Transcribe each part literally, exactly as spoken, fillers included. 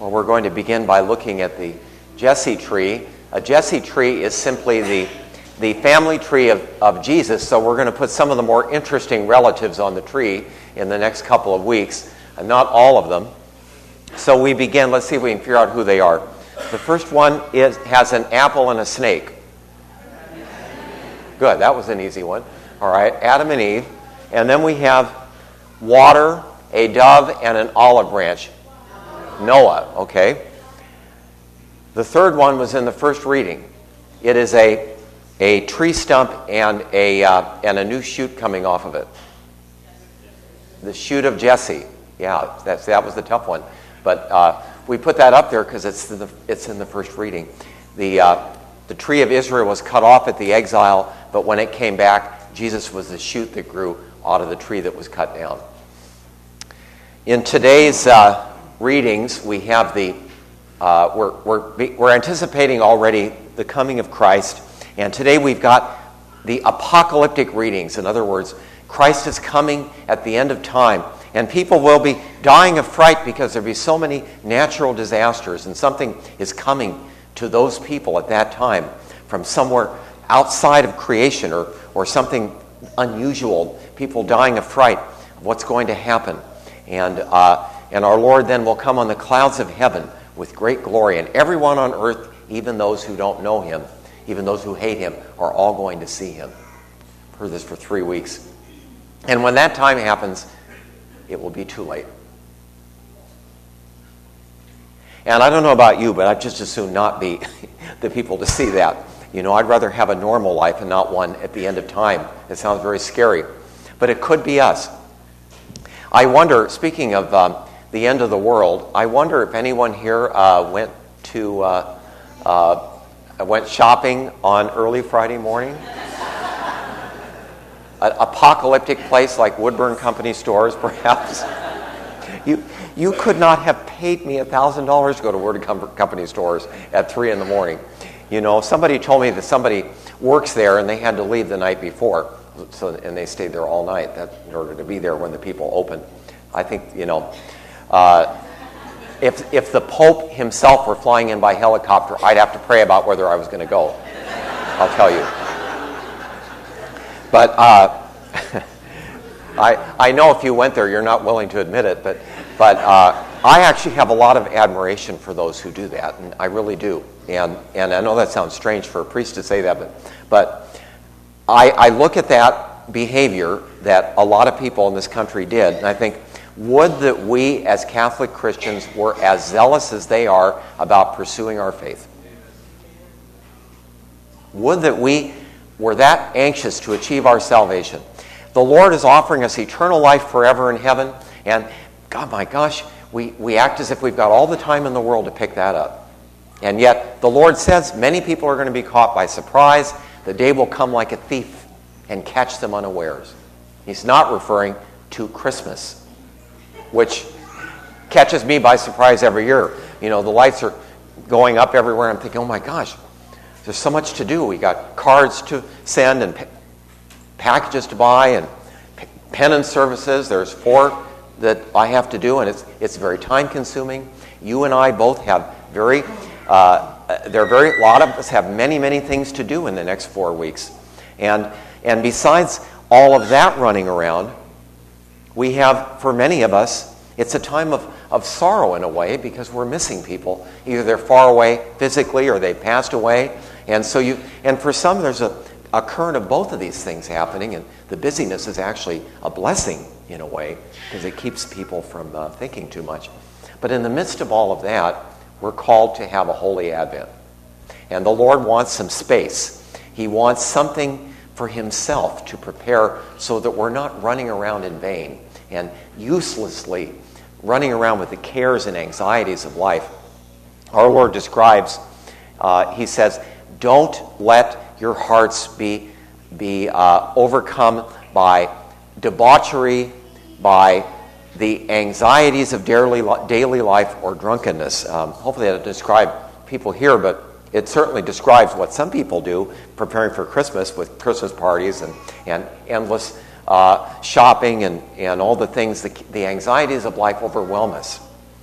Well, we're going to begin by looking at the Jesse tree. A Jesse tree is simply the, the family tree of, of Jesus, so we're going to put some of the more interesting relatives on the tree in the next couple of weeks, and not all of them. So we begin, let's see if we can figure out who they are. The first one is has an apple and a snake. Good, that was an easy one. All right, Adam and Eve. And then we have water, a dove, and an olive branch. Noah, okay. The third one was in the first reading. It is a a tree stump and a uh, and a new shoot coming off of it. The shoot of Jesse. Yeah, that's that was the tough one, but uh, we put that up there because it's the it's in the first reading. The uh, the tree of Israel was cut off at the exile, but when it came back, Jesus was the shoot that grew out of the tree that was cut down. In today's uh, readings, we have the uh, we're we're we're anticipating already the coming of Christ, and today we've got the apocalyptic readings. In other words, Christ is coming at the end of time, and people will be dying of fright because there'll be so many natural disasters, and something is coming to those people at that time from somewhere outside of creation, or or something unusual. People dying of fright of what's going to happen, and. Uh, And our Lord then will come on the clouds of heaven with great glory. And everyone on earth, even those who don't know him, even those who hate him, are all going to see him. I've heard this for three weeks. And when that time happens, it will be too late. And I don't know about you, but I'd just as soon not be the people to see that. You know, I'd rather have a normal life and not one at the end of time. It sounds very scary. But it could be us. I wonder, speaking of... Um, the end of the world, I wonder if anyone here uh, went to uh, uh, went shopping on early Friday morning. An apocalyptic place like Woodburn Company stores, perhaps. You you could not have paid me a thousand dollars to go to Woodburn Company stores at three in the morning. You know, somebody told me that somebody works there and they had to leave the night before, so and they stayed there all night that, in order to be there when the people opened. I think you know. Uh, if if the Pope himself were flying in by helicopter, I'd have to pray about whether I was going to go. I'll tell you. But uh, I I know if you went there, you're not willing to admit it. But but uh, I actually have a lot of admiration for those who do that, and I really do. And and I know that sounds strange for a priest to say that, but but I I look at that behavior that a lot of people in this country did, and I think, would that we as Catholic Christians were as zealous as they are about pursuing our faith. Would that we were that anxious to achieve our salvation. The Lord is offering us eternal life forever in heaven, and God, my gosh, we, we act as if we've got all the time in the world to pick that up. And yet, the Lord says many people are going to be caught by surprise. The day will come like a thief and catch them unawares. He's not referring to Christmas, which catches me by surprise every year. You know, the lights are going up everywhere. I'm thinking, oh my gosh, there's so much to do. We got cards to send and pa- packages to buy and p- penance services. There's four that I have to do, and it's it's very time consuming. You and I both have very, uh, there are very, a lot of us have many, many things to do in the next four weeks. And and besides all of that running around, we have, for many of us, it's a time of, of sorrow in a way because we're missing people. Either they're far away physically or they passed away. And so you, and for some there's a, a current of both of these things happening, and the busyness is actually a blessing in a way because it keeps people from uh, thinking too much. But in the midst of all of that, we're called to have a holy Advent. And the Lord wants some space. He wants something for himself to prepare so that we're not running around in vain and uselessly running around with the cares and anxieties of life. Our Lord describes, uh, he says, don't let your hearts be, be uh, overcome by debauchery, by the anxieties of daily, daily life or drunkenness. Um, hopefully that doesn't describe people here, but it certainly describes what some people do preparing for Christmas with Christmas parties and, and endless uh, shopping and, and all the things, the, the anxieties of life overwhelm us.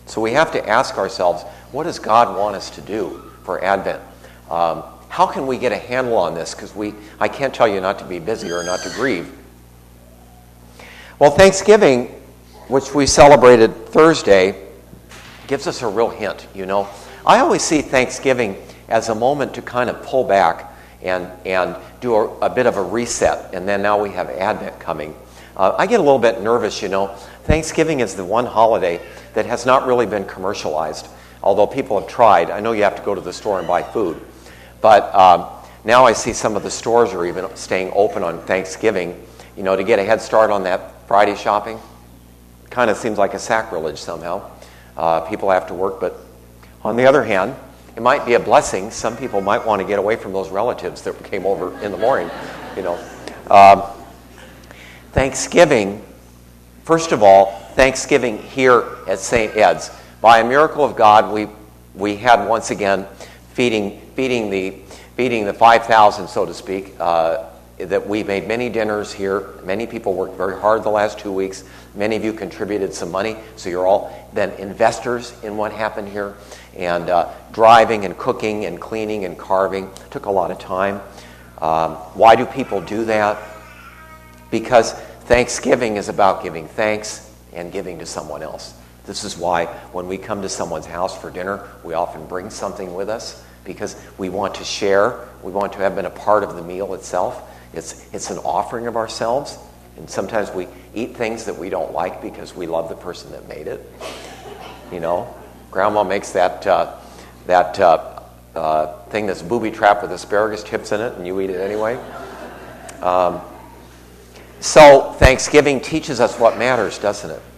So we have to ask ourselves, what does God want us to do for Advent? Um, how can we get a handle on this? Because we, I can't tell you not to be busy or not to grieve. Well, Thanksgiving, which we celebrated Thursday, gives us a real hint, you know. I always see Thanksgiving as a moment to kind of pull back and, and do a, a bit of a reset, and then now we have Advent coming. Uh, I get a little bit nervous, you know. Thanksgiving is the one holiday that has not really been commercialized, although people have tried. I know you have to go to the store and buy food, but um, now I see some of the stores are even staying open on Thanksgiving, you know, to get a head start on that Friday shopping. Kind of seems like a sacrilege somehow. Uh, people have to work, but on the other hand, it might be a blessing. Some people might want to get away from those relatives that came over in the morning, you know. Um, Thanksgiving, first of all, Thanksgiving here at Saint Ed's. By a miracle of God, we we had once again feeding feeding the feeding the five thousand, so to speak. Uh, that we made many dinners here. Many people worked very hard the last two weeks. Many of you contributed some money, so you're all then investors in what happened here. And uh, driving and cooking and cleaning and carving took a lot of time. Um, why do people do that? Because Thanksgiving is about giving thanks and giving to someone else. This is why when we come to someone's house for dinner, we often bring something with us because we want to share. We want to have been a part of the meal itself. It's it's an offering of ourselves, and sometimes we eat things that we don't like because we love the person that made it. You know, Grandma makes that uh, that uh, uh, thing that's booby trapped with asparagus tips in it, and you eat it anyway. Um, so Thanksgiving teaches us what matters, doesn't it?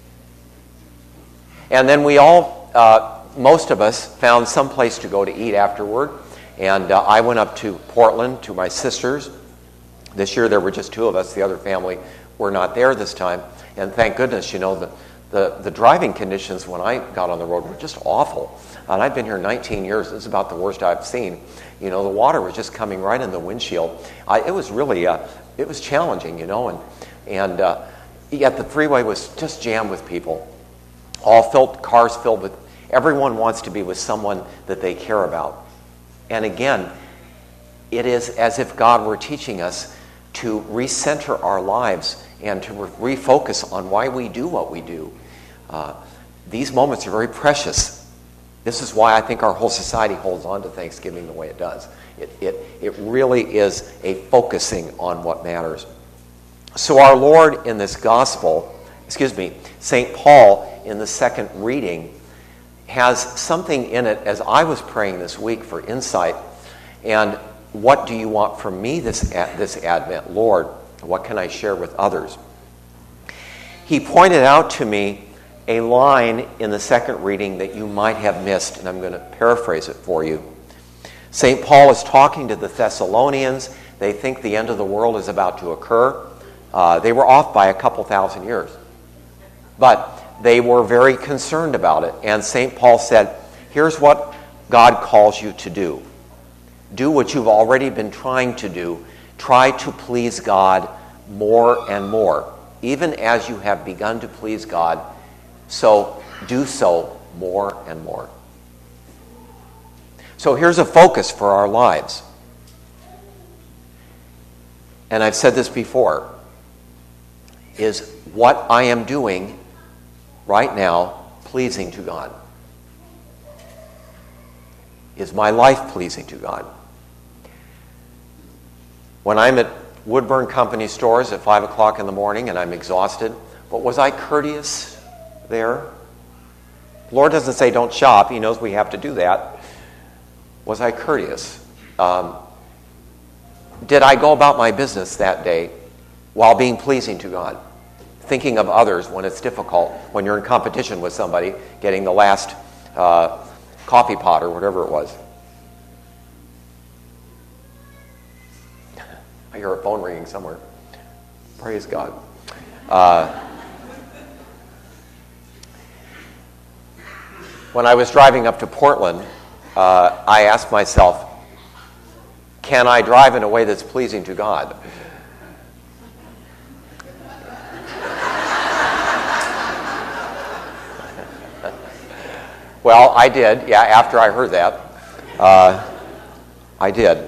And then we all, uh, most of us, found some place to go to eat afterward, and uh, I went up to Portland to my sister's. This year there were just two of us. The other family were not there this time. And thank goodness, you know, the, the, the driving conditions when I got on the road were just awful. And I've been here nineteen years. This is about the worst I've seen. You know, the water was just coming right in the windshield. I, it was really, uh, it was challenging, you know. And, and uh, yet the freeway was just jammed with people. All filled, cars filled with, everyone wants to be with someone that they care about. And again, it is as if God were teaching us to recenter our lives and to re- refocus on why we do what we do. Uh, these moments are very precious. This is why I think our whole society holds on to Thanksgiving the way it does. It, it, it really is a focusing on what matters. So our Lord in this gospel, excuse me, Saint Paul in the second reading has something in it as I was praying this week for insight. And what do you want from me this, this Advent, Lord? What can I share with others? He pointed out to me a line in the second reading that you might have missed, and I'm going to paraphrase it for you. Saint Paul is talking to the Thessalonians. They think the end of the world is about to occur. Uh, they were off by a couple thousand years. But they were very concerned about it. And Saint Paul said, here's what God calls you to do. Do what you've already been trying to do. Try to please God more and more. Even as you have begun to please God, so do so more and more. So here's a focus for our lives. And I've said this before, is what I am doing right now pleasing to God? Is my life pleasing to God? When I'm at Woodburn Company stores at five o'clock in the morning and I'm exhausted, but was I courteous there? The Lord doesn't say don't shop. He knows we have to do that. Was I courteous? Um, did I go about my business that day while being pleasing to God? Thinking of others when it's difficult, when you're in competition with somebody, getting the last uh, coffee pot or whatever it was. I hear a phone ringing somewhere. Praise God. Uh, when I was driving up to Portland, uh, I asked myself, can I drive in a way that's pleasing to God? Well, I did, yeah, after I heard that. Uh, I did.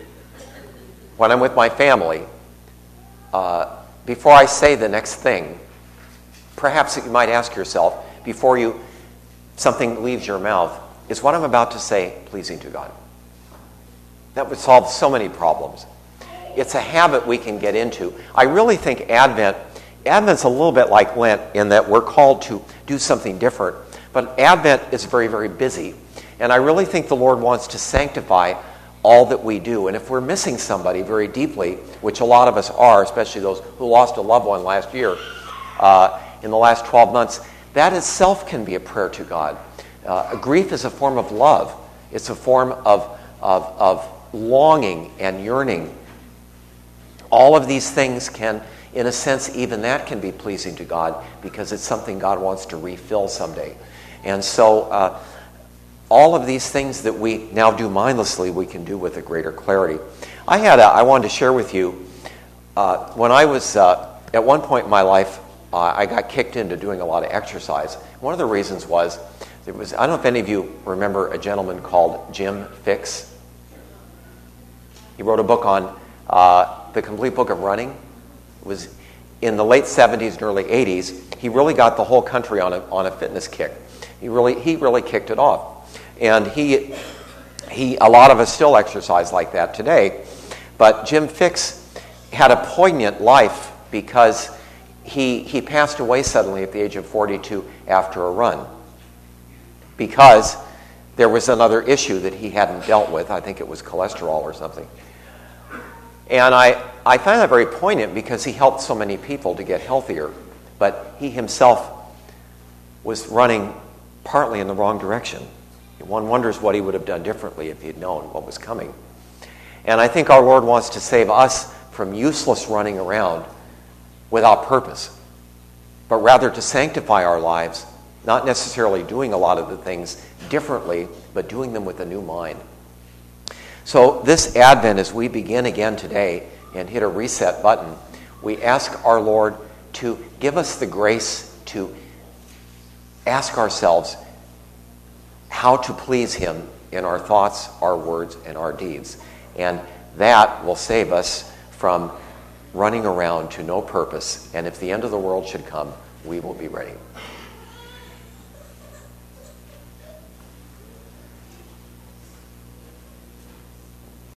When I'm with my family, uh, before I say the next thing, perhaps you might ask yourself, before you something leaves your mouth, is what I'm about to say pleasing to God? That would solve so many problems. It's a habit we can get into. I really think Advent, Advent's a little bit like Lent in that we're called to do something different. But Advent is very, very busy. And I really think the Lord wants to sanctify all that we do. And if we're missing somebody very deeply, which a lot of us are, especially those who lost a loved one last year, uh, in the last twelve months, that itself can be a prayer to God. Uh, grief is a form of love. It's a form of, of, of longing and yearning. All of these things can, in a sense, even that can be pleasing to God because it's something God wants to refill someday. And so uh, all of these things that we now do mindlessly, we can do with a greater clarity. I had a, I wanted to share with you, uh, when I was, uh, at one point in my life, uh, I got kicked into doing a lot of exercise. One of the reasons was, there was, I don't know if any of you remember a gentleman called Jim Fixx. He wrote a book on uh, the complete book of running. It was in the late seventies and early eighties. He really got the whole country on a, on a fitness kick. He really, he really kicked it off. And he, he, a lot of us still exercise like that today. But Jim Fixx had a poignant life because he, he passed away suddenly at the age of forty-two after a run. Because there was another issue that he hadn't dealt with. I think it was cholesterol or something. And I, I find that very poignant because he helped so many people to get healthier. But he himself was running partly in the wrong direction. One wonders what he would have done differently if he'd known what was coming. And I think our Lord wants to save us from useless running around without purpose, but rather to sanctify our lives, not necessarily doing a lot of the things differently, but doing them with a new mind. So this Advent, as we begin again today and hit a reset button, we ask our Lord to give us the grace to ask ourselves how to please Him in our thoughts, our words, and our deeds. And that will save us from running around to no purpose. And if the end of the world should come, we will be ready.